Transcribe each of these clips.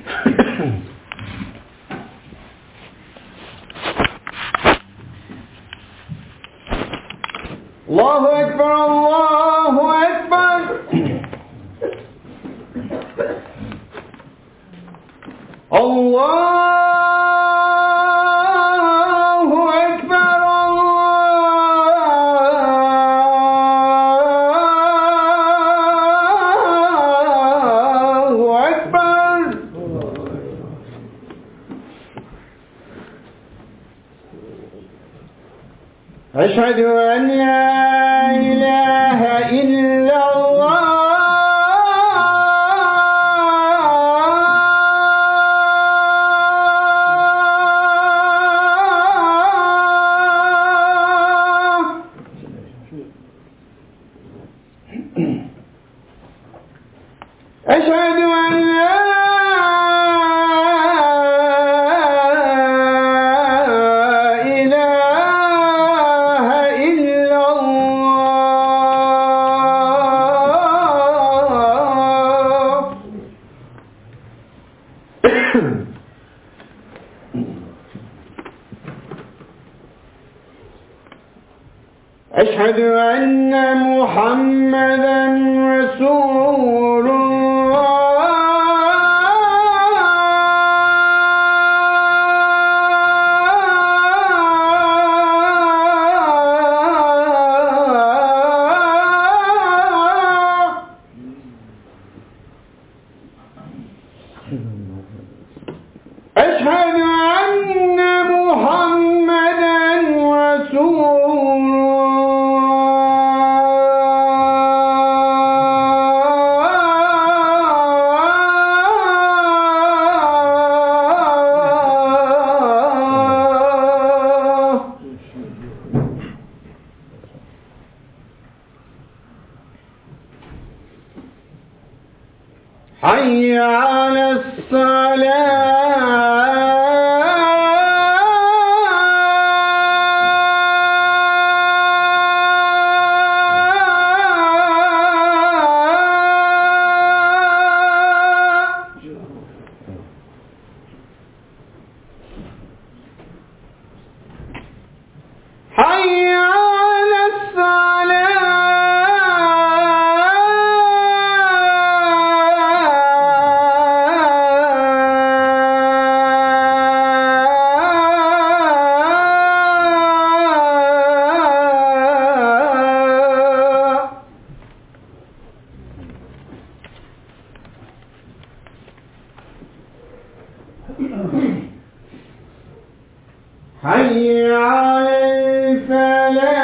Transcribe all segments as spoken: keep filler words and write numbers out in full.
الله أكبر الله أكبر الله أشهد أن لا إله إلا الله أشهد أن لا أشهد أن محمدا رسول أشهد أن محمدا رسول حي على الصلاة حي على حي على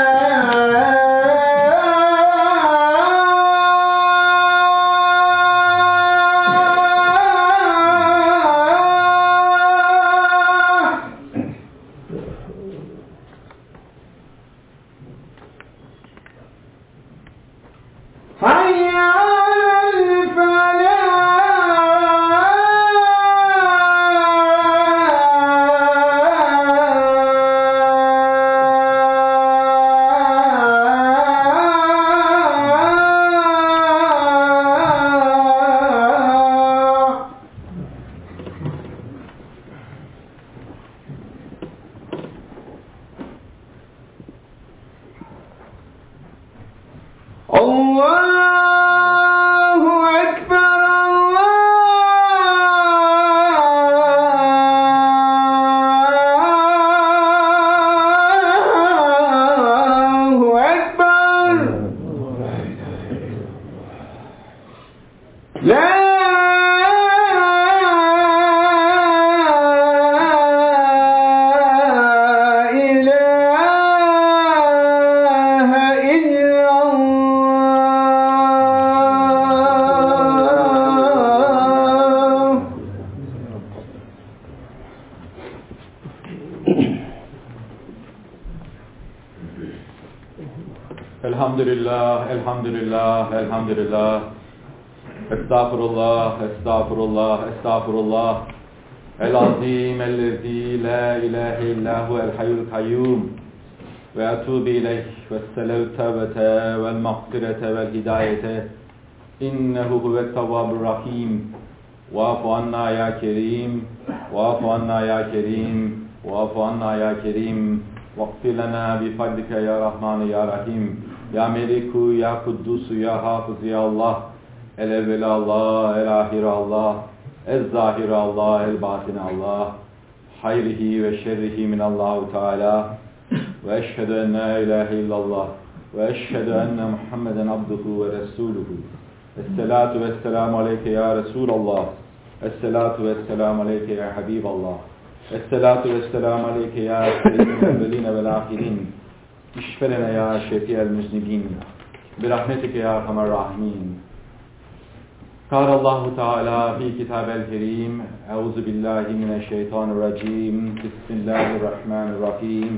الفلاح حي على الله أكبر الله أكبر لا Elhamdülillah, elhamdülillah, elhamdülillah. Estağfurullah, estağfurullah, estağfurullah. El-azim ellezî la ilahe illahu el-hayyul kayyum. Ve etûbü ileyh ve selev tevbete vel mağfirete vel hidayete. İnnehu huvet tevvabur rahim. واعف عنا يا كريم واعف عنا يا كريم واعف عنا يا كريم واغفر لنا بفضلك يا رحمن يا رحيم يا ملك يا قدوس يا حافظ يا الله الأول الله الآخر الله الظاهر الله الباطن الله خيره وشره من الله تعالى وأشهد أن لا إله إلا الله وأشهد أن محمدا عبده ورسوله الصلاة والسلام عليك يا رسول الله الصلاة والسلام عليك يا حبيب الله الصلاة والسلام عليك يا سيد الأولين والآخرين اشف لنا يا شفيع المذنبين برحمتك يا أرحم الراحمين قال الله تعالى في كتاب الكريم أعوذ بالله من الشيطان الرجيم بسم الله الرحمن الرحيم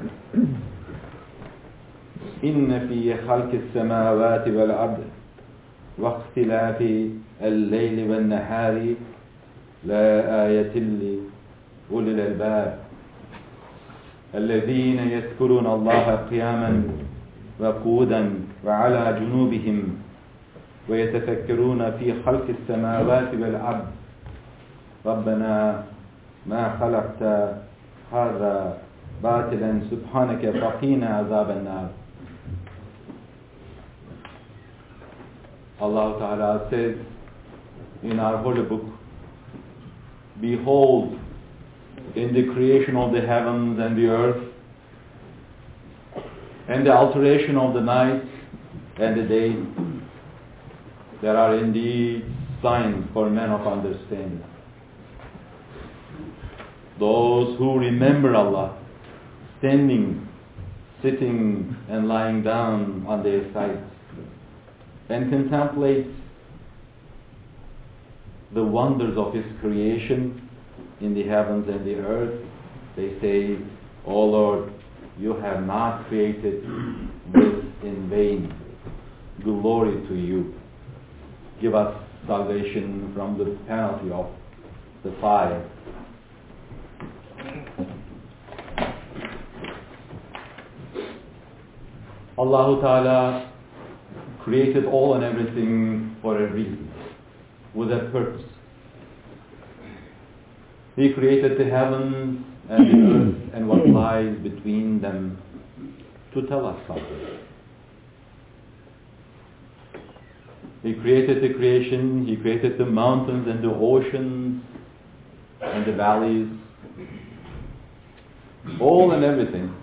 إن في خلق السماوات والأرض واختلاف الليل والنهار لآية لأولي الألباب الذين يذكرون الله قياما وقعودا وعلى جنوبهم ويتفكرون في خلق السماوات والأرض ربنا ما خلقت هذا باطلا سبحانك فقنا عذاب النار. Allah Ta'ala says in our holy book, behold, in the creation of the heavens and the earth, and the alteration of the night and the day, there are indeed signs for men of understanding. Those who remember Allah, standing, sitting, and lying down on their sides, and contemplate the wonders of His creation in the heavens and the earth, they say, "O Lord, you have not created this in vain. Glory to you. Give us salvation from the penalty of the fire." Allah Ta'ala created all and everything for a reason, with a purpose. He created the heavens and the earth and what lies between them to tell us something. He created the creation, He created the mountains and the oceans and the valleys, all and everything,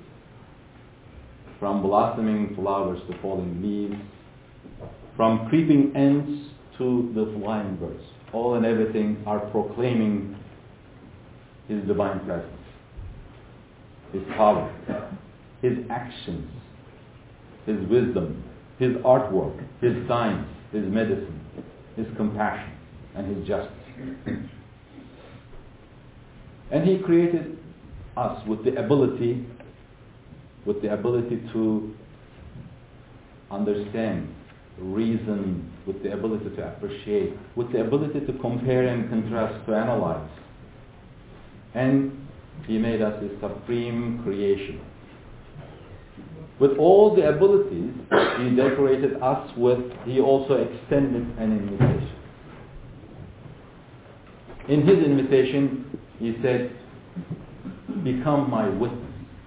from blossoming flowers to falling leaves, from creeping ants to the flying birds. All and everything are proclaiming His divine presence, His power, His actions, His wisdom, His artwork, His science, His medicine, His compassion, and His justice. And He created us with the ability, with the ability to understand, reason, with the ability to appreciate, with the ability to compare and contrast, to analyze. And He made us His supreme creation. With all the abilities He decorated us with, He also extended an invitation. In His invitation, He said, "Become my witness.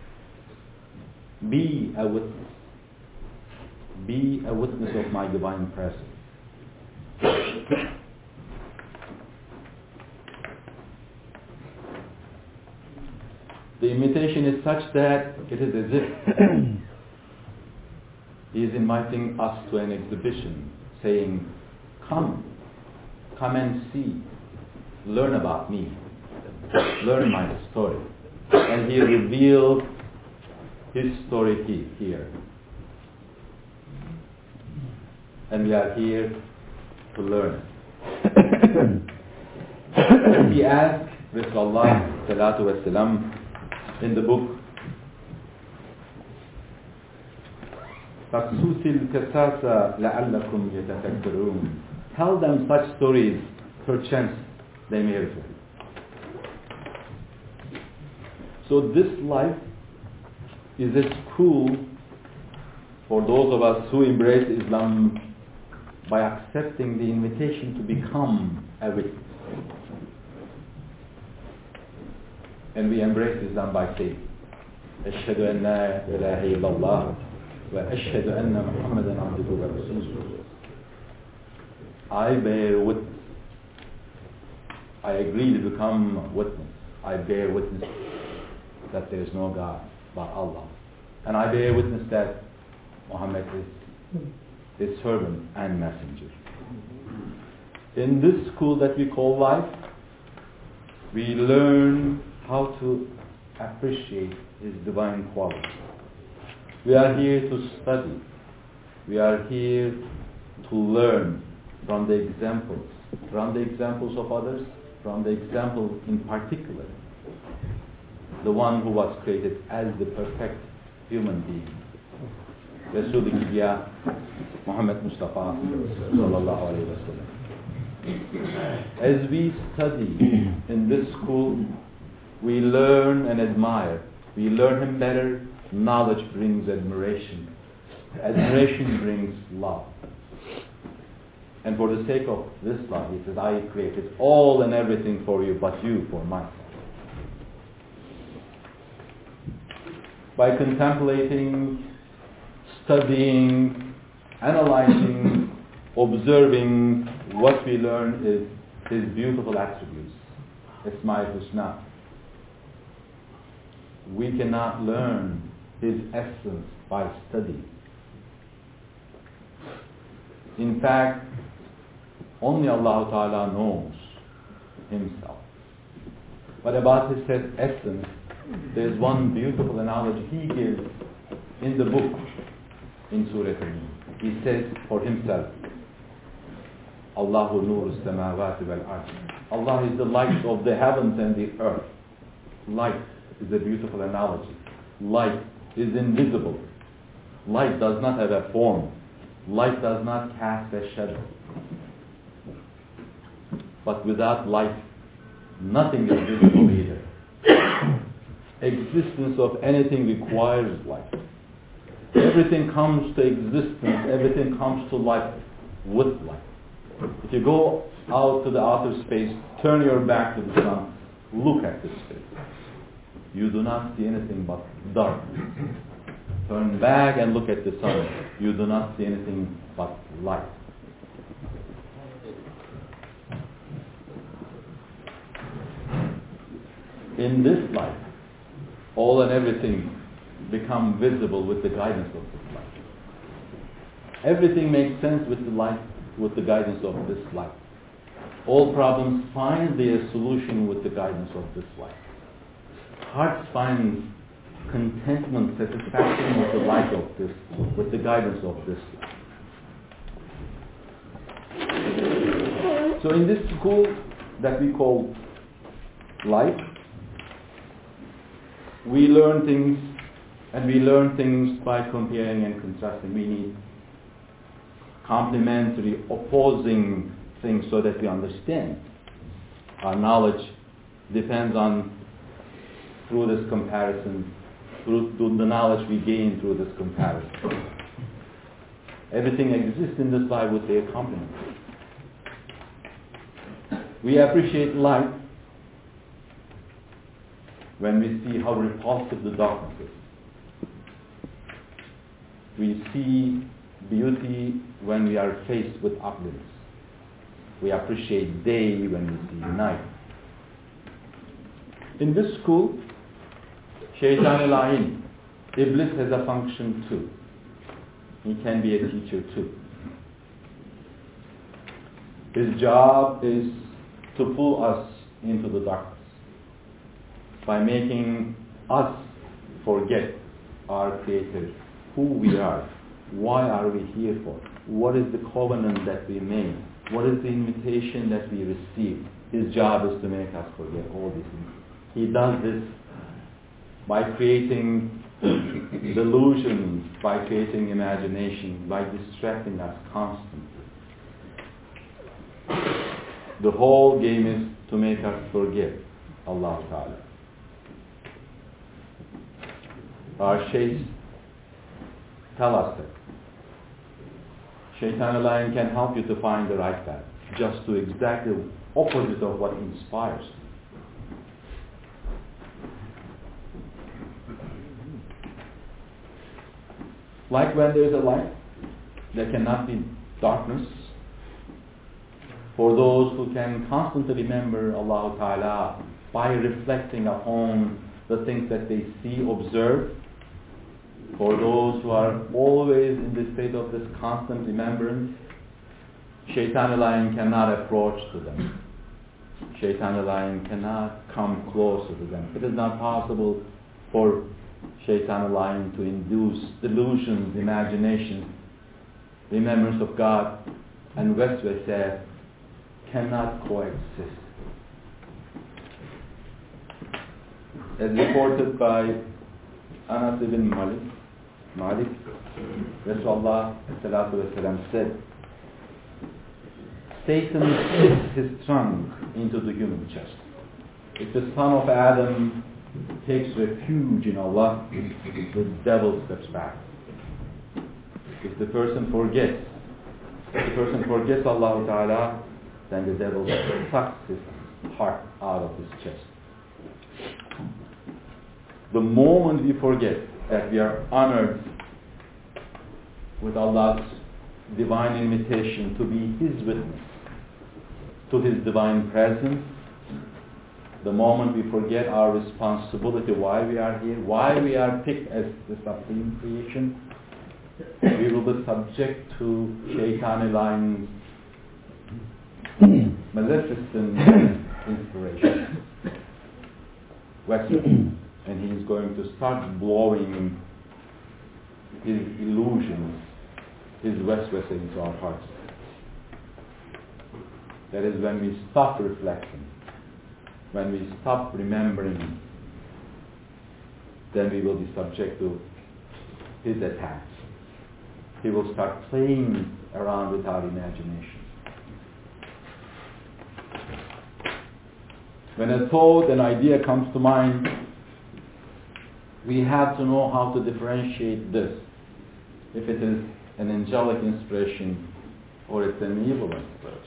Be a witness. Be a witness of my divine presence." The invitation is such that it is as if He is inviting us to an exhibition, saying, "Come, come and see, learn about me, learn my story." And He revealed His story here. And we are here to learn. And He asked Rasulullah salatu wasalam in the book, فَقْسُوسِ الْكَسَاسَ لَعَلَّكُمْ يَتَفَكَّرُونَ. Tell them such stories, perchance they may reflect. So this life is a school for those of us who embrace Islam by accepting the invitation to become a witness. And we embrace Islam by saying, أشهد أن لا إله إلا الله وأشهد أن محمدا عبده ورسوله. I bear witness. I agree to become a witness. I bear witness that there is no God but Allah. And I bear witness that Muhammad is his servant and messenger. In this school that we call life, we learn how to appreciate His divine quality. We are here to study. We are here to learn from the examples, from the examples of others, from the example in particular, the one who was created as the perfect human being, Rasul-i Kibriya, Muhammad Mustafa sallallahu alayhi wa sallam. As we study in this school, we learn and admire. We learn him better. Knowledge brings admiration. Admiration brings love. And for the sake of this love, he says, I created all and everything for you, but you for myself. By contemplating, studying, analyzing, observing, what we learn is his beautiful attributes. Ismail Husna. We cannot learn his essence by study. In fact, only Allah Ta'ala knows himself. But about his essence, there's one beautiful analogy he gives in the book, in Surah Al-Nur. He says for himself, Allahu Nuru Samawati wal Ard. Allah is the light of the heavens and the earth. Light is a beautiful analogy. Light is invisible. Light does not have a form. Light does not cast a shadow. But without light, nothing is visible either. Existence of anything requires light. Everything comes to existence, everything comes to life with light. If you go out to the outer space, turn your back to the sun, look at this space. You do not see anything but dark. Turn back and look at the sun. You do not see anything but light. In this light, all and everything become visible with the guidance of this light. Everything makes sense with the light, with the guidance of this light. All problems find their solution with the guidance of this light. Hearts find contentment, satisfaction with the light of this, with the guidance of this light. So in this school that we call life, we learn things, and we learn things by comparing and contrasting. We need complementary, opposing things so that we understand. Our knowledge depends on, through this comparison, through, through the knowledge we gain through this comparison. Everything exists in this life with their complement. We appreciate light when we see how repulsive the darkness is. We see beauty when we are faced with ugliness. We appreciate day when we see night. In this school, Shaitan al-Ain, Iblis has a function too. He can be a teacher too. His job is to pull us into the darkness by making us forget our Creator, who we are, why are we here for, what is the covenant that we made, what is the invitation that we received. His job is to make us forget all these things. He does this by creating delusions, by creating imagination, by distracting us constantly. The whole game is to make us forget Allah Ta'ala. Our sheikhs tell us that Shaitan al-Ain can help you to find the right path. Just do exactly opposite of what inspires. Like when there is a light, there cannot be darkness. For those who can constantly remember Allah Ta'ala by reflecting upon the things that they see, observe, for those who are always in the state of this constant remembrance, Shaitan al-Lain cannot approach to them. Shaitan al-Lain cannot come closer to them. It is not possible for Shaitan al-Lain to induce delusions, imaginations. Remembrance of God and waswasa cannot coexist. As reported by Anas ibn Malik, Malik, Rasulullah sallallahu alaihi wasallam said, Satan sticks his trunk into the human chest. If the son of Adam takes refuge in Allah, the devil steps back. If the person forgets, if the person forgets Allah Ta'ala, then the devil sucks his heart out of his chest. The moment we forget that we are honored with Allah's divine invitation to be His witness to His divine presence, the moment we forget our responsibility, why we are here, why we are picked as the supreme creation, we will be subject to Shaitan al-Lain's maleficent inspiration. And he is going to start blowing his illusions, his waswasa into our hearts. That is when we stop reflecting, when we stop remembering, then we will be subject to his attacks. He will start playing around with our imagination. When a thought, an idea comes to mind, we have to know how to differentiate this. If it is an angelic inspiration or it's an evil inspiration.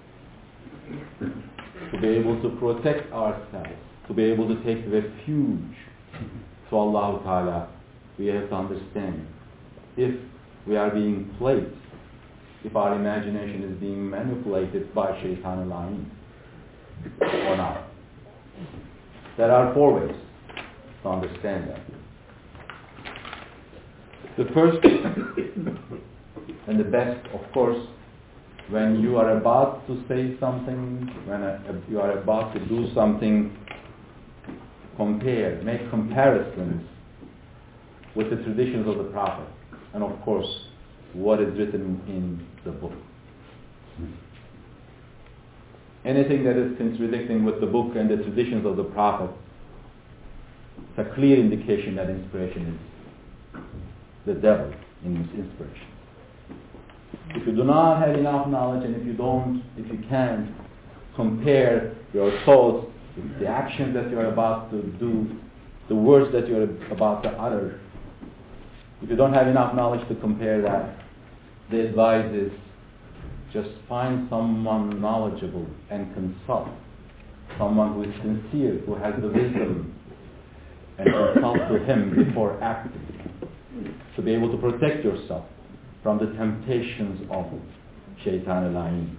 To be able to protect ourselves, to be able to take refuge to Allah Ta'ala, we have to understand if we are being played, if our imagination is being manipulated by Shaitan al-Lain or not. There are four ways to understand that. The first and the best, of course, when you are about to say something, when uh, you are about to do something, compare, make comparisons with the traditions of the Prophet, and of course, what is written in the book. Anything that is contradicting with the book and the traditions of the Prophet, it's a clear indication that inspiration is the devil in this inspiration. If you do not have enough knowledge, and if you don't, if you can't compare your thoughts with the actions that you are about to do, the words that you are about to utter, if you don't have enough knowledge to compare that, the advice is just find someone knowledgeable and consult. Someone who is sincere, who has the wisdom, and consult to him before acting, to be able to protect yourself from the temptations of Shaitan al-Lain.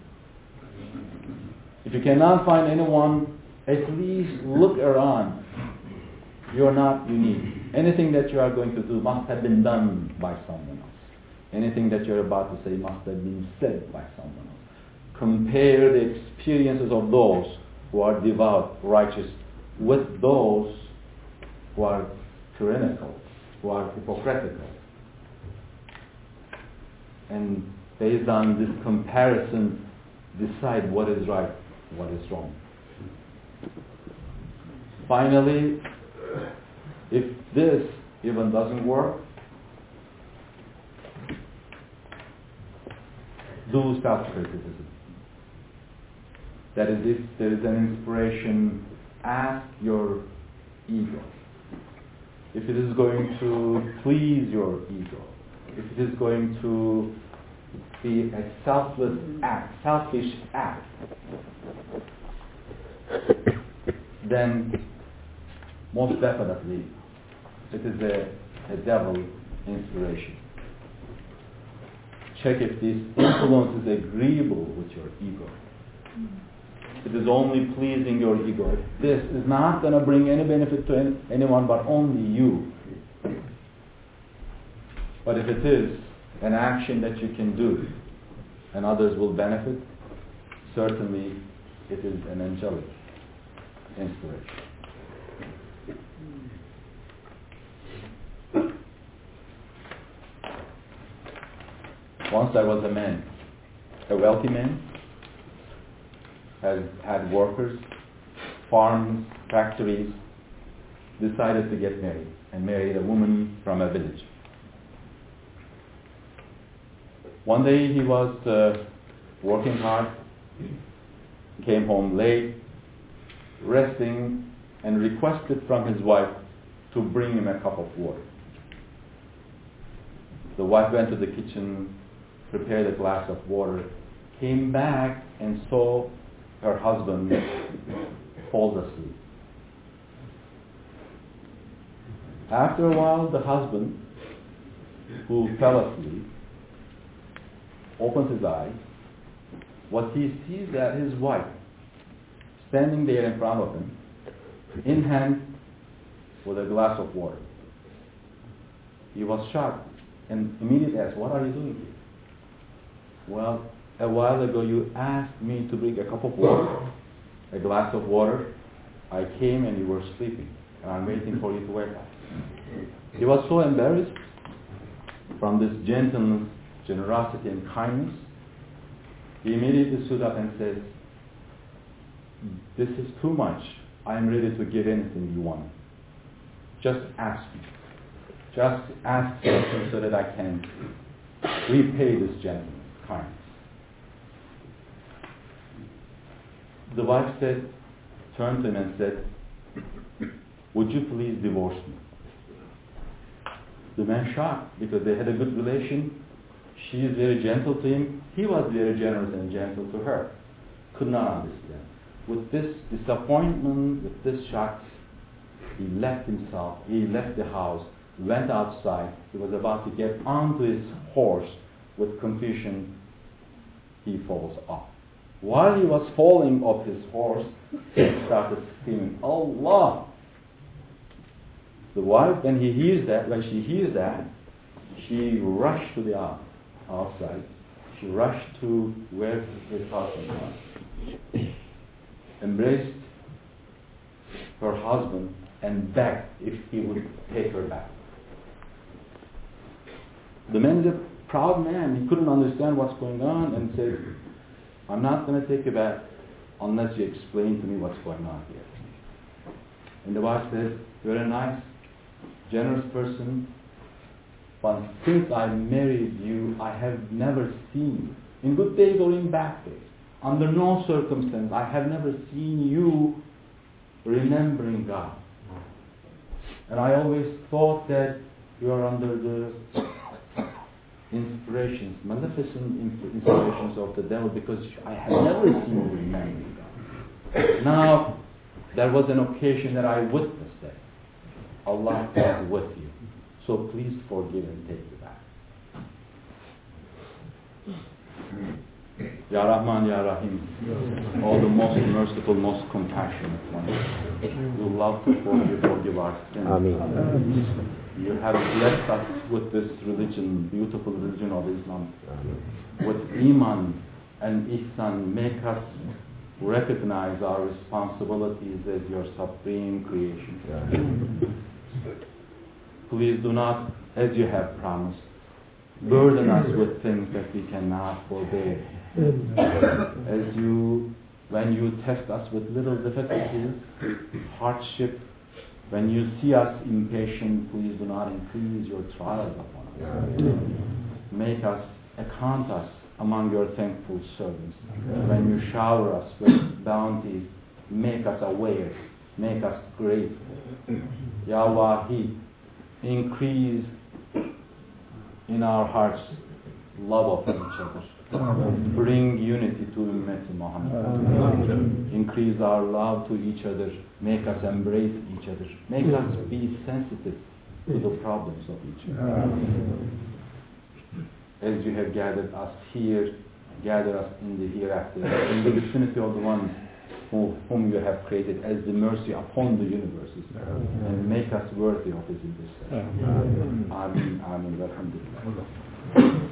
If you cannot find anyone, at least look around. You are not unique. Anything that you are going to do must have been done by someone else. Anything that you are about to say must have been said by someone else. Compare the experiences of those who are devout, righteous, with those who are tyrannical, who are hypocritical. And based on this comparison, decide what is right, what is wrong. Finally, if this even doesn't work, do self-criticism. That is, if there is an inspiration, ask your ego. If it is going to please your ego, if it is going to be a selfless act, selfish act, then most definitely it is a, a devil inspiration. Check if this influence is agreeable with your ego. It is only pleasing your ego. This is not going to bring any benefit to any, anyone but only you. But if it is an action that you can do and others will benefit, certainly it is an angelic inspiration. Once there was a man, a wealthy man, has had workers, farms, factories, decided to get married and married a woman from a village. One day he was uh, working hard, came home late, resting, and requested from his wife to bring him a cup of water. The wife went to the kitchen, prepared a glass of water, came back and saw her husband fall asleep. After a while, the husband, who fell asleep, opens his eyes. What he sees that his wife, standing there in front of him, in hand with a glass of water. He was shocked and immediately asked, "What are you doing here?" "Well, a while ago you asked me to bring a cup of water, a glass of water. I came and you were sleeping, and I'm waiting for you to wake up." He was so embarrassed from this gentleness, generosity, and kindness. He immediately stood up and said, "This is too much. I am ready to give anything you want. Just ask me. Just ask something so that I can repay this gentleness, kindness." The wife said, turned to him and said, "Would you please divorce me?" The man shocked because they had a good relation. She is very gentle to him. He was very generous and gentle to her. Could not understand. With this disappointment, with this shock, he left himself, he left the house, went outside. He was about to get onto his horse. With confusion, he falls off. While he was falling off his horse, he started screaming, "Allah!" The wife, when he hears that, when she hears that, she rushed to the out- outside. She rushed to where his husband was, embraced her husband, and begged if he would take her back. The man is a proud man. He couldn't understand what's going on and said, "I'm not going to take you back unless you explain to me what's going on here." And the wife says, "You're a nice, generous person, but since I married you, I have never seen you, in good days or in bad days, under no circumstance, I have never seen you remembering God. And I always thought that you are under the inspirations, maleficent inspirations of the devil, because I have never seen you remembering God. Now, there was an occasion that I witnessed that. Allah is with you. So please forgive and take it back." Ya Rahman, Ya Rahim, all the most merciful, most compassionate one. You love to forgive, forgive our sins. Ameen. You have blessed us with this religion, beautiful religion of Islam. With Iman and Ihsan, make us recognize our responsibilities as your supreme creation. Please do not, as you have promised, burden us with things that we cannot forbear. As you, when you test us with little difficulties, hardship, when you see us impatient, please do not increase your trials upon us. Make us, account us among your thankful servants. When you shower us with bounties, make us aware, make us grateful. Ya Wahid, increase in our hearts love of each other. Bring unity to Ummati Muhammad. Increase our love to each other. Make us embrace each other. Make us be sensitive to the problems of each other. As you have gathered us here, gather us in the hereafter, in the vicinity of the one who, whom you have created as the mercy upon the universes, and make us worthy of his intercession. Ameen, ameen, alhamdulillah.